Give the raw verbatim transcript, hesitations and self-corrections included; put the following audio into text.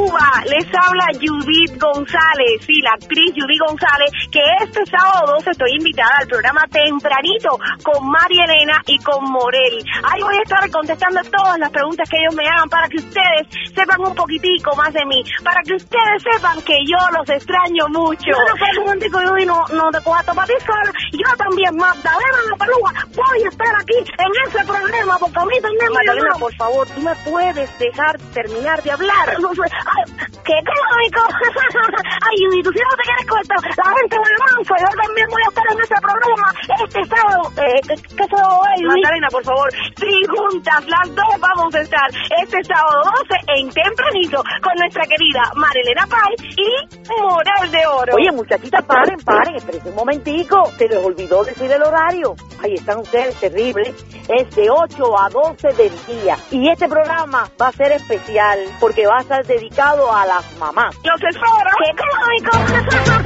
Cuba, les habla Judith González, sí, la actriz Judith González, que este sábado doce estoy invitada al programa tempranito con María Elena y con Morel. Ahí voy a estar contestando todas las preguntas que ellos me hagan para que ustedes sepan un poquitico más de mí, para que ustedes sepan que yo los extraño mucho. No, no, un momentico, Judith, no, no te cojas para ti sola. Yo también, Magdalena La Pelúa, voy a estar aquí en ese programa, porque a mí también me... Magdalena, por favor, tú me puedes dejar terminar de hablar. Ay, ¡qué cómico! Ay, Judith, tú si no te quieres cortar, la gente me manso, yo también voy a estar en ese programa este sábado. Eh, ¿Qué, qué sábado es, Judith? Magdalena, por favor, si juntas las dos vamos a estar este sábado doce en tempranito con nuestra querida Marilena Paz y Morel de Oro. Oye, muchachitas, paren, paren, espérense un momentico, se les olvidó decir el horario. Ahí están ustedes, terrible. Es de ocho a doce del día. Y este programa va a ser especial porque va a estar dedicado a las mamás. Los esferos, ¡qué cómico!